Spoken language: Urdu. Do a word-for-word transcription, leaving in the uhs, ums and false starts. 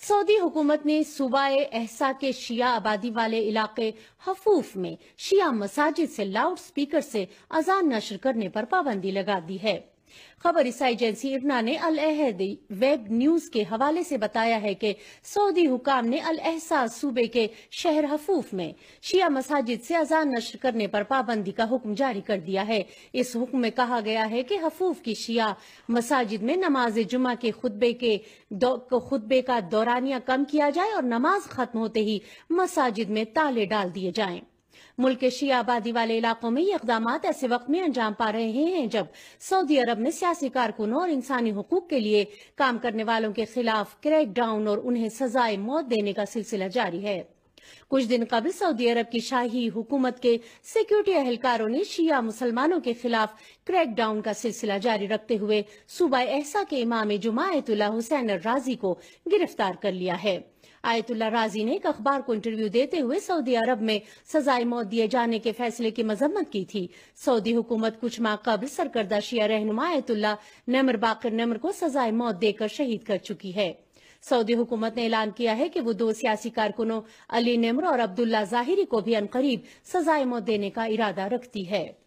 سعودی حکومت نے صوبہ احسا کے شیعہ آبادی والے علاقے حفوف میں شیعہ مساجد سے لاؤڈ سپیکر سے اذان نشر کرنے پر پابندی لگا دی ہے۔ خبر رسائی ایجنسی ارنا نے العہد ویب نیوز کے حوالے سے بتایا ہے کہ سعودی حکام نے الاحسا صوبے کے شہر حفوف میں شیعہ مساجد سے اذان نشر کرنے پر پابندی کا حکم جاری کر دیا ہے۔ اس حکم میں کہا گیا ہے کہ حفوف کی شیعہ مساجد میں نماز جمعہ کے خطبے کے خطبے کا دورانیہ کم کیا جائے اور نماز ختم ہوتے ہی مساجد میں تالے ڈال دیے جائیں۔ ملک کے شیعہ آبادی والے علاقوں میں یہ اقدامات ایسے وقت میں انجام پا رہے ہیں جب سعودی عرب میں سیاسی کارکنوں اور انسانی حقوق کے لیے کام کرنے والوں کے خلاف کریک ڈاؤن اور انہیں سزائے موت دینے کا سلسلہ جاری ہے۔ کچھ دن قبل سعودی عرب کی شاہی حکومت کے سیکیورٹی اہلکاروں نے شیعہ مسلمانوں کے خلاف کریک ڈاؤن کا سلسلہ جاری رکھتے ہوئے صوبہ احسا کے امام جمعہ آیت اللہ حسین الرازی کو گرفتار کر لیا ہے۔ آیت اللہ رازی نے ایک اخبار کو انٹرویو دیتے ہوئے سعودی عرب میں سزائے موت دیے جانے کے فیصلے کی مذمت کی تھی۔ سعودی حکومت کچھ ماہ قبل سرکردہ شیعہ رہنما آیت اللہ نمر باقر نمر کو سزائے موت دے کر شہید کر چکی ہے۔ سعودی حکومت نے اعلان کیا ہے کہ وہ دو سیاسی کارکنوں علی نمر اور عبداللہ ظاہری کو بھی عنقریب سزائے موت دینے کا ارادہ رکھتی ہے۔